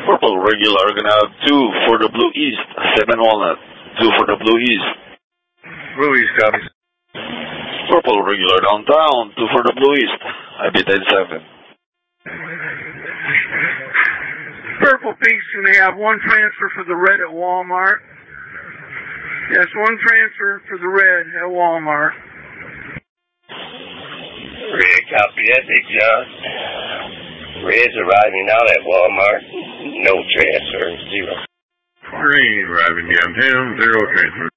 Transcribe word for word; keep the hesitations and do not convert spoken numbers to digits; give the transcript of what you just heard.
Purple regular, gonna have two for the Blue East. Seven Walnut, two for the Blue East. Blue East copies. Purple regular downtown, two for the Blue East. I be ten seven. Purple Peaks gonna have one transfer for the red at Walmart. Yes, one transfer for the red at Walmart. Red copy that, Big John. Red's arriving out at Walmart. No transfer, zero. Green arriving downtown, zero transfer.